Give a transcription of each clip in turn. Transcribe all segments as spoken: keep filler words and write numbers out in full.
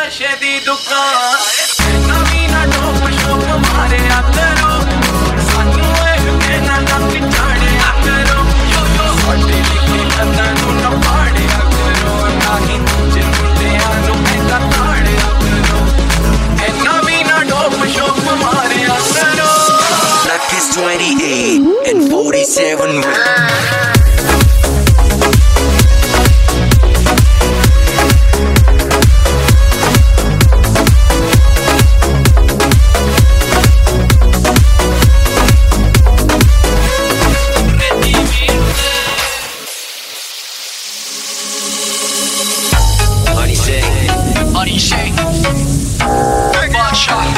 नशे दी दुकान नवी ना टोप शोप मारे करो सानू कहना नक चाड़े करो यो यो साडे लिखी लंदन नू पाड़े करो नाही तुझे मुंडियां नू महंगा ताड़े करो ए नवी ना टोप शोप मारे करो Black is twenty-eight and forty-seven Honey shake, bad shot.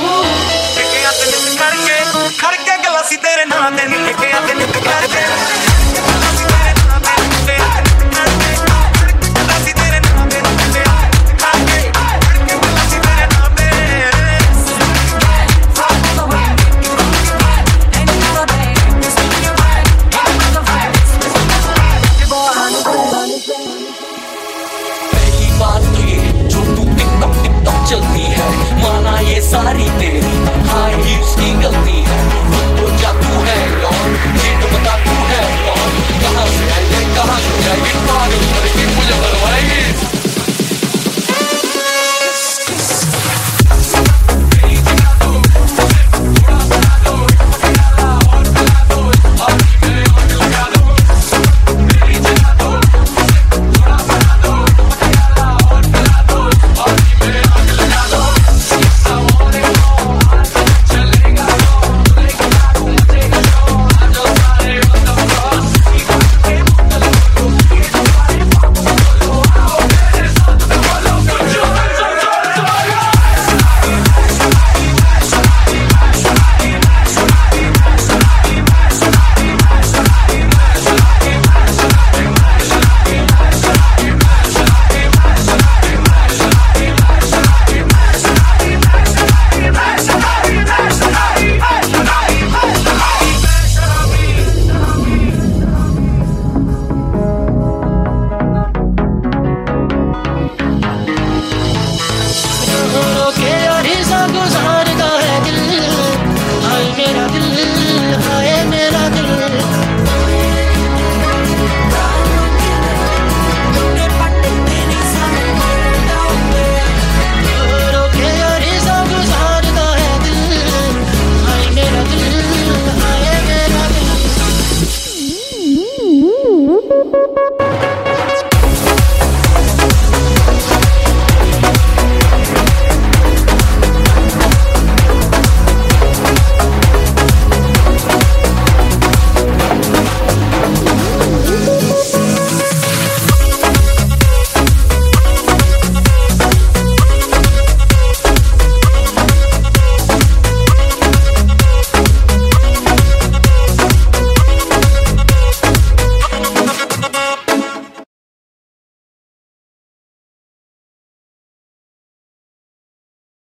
खड़के गलासी तेरे नाल ते निकल के निकल के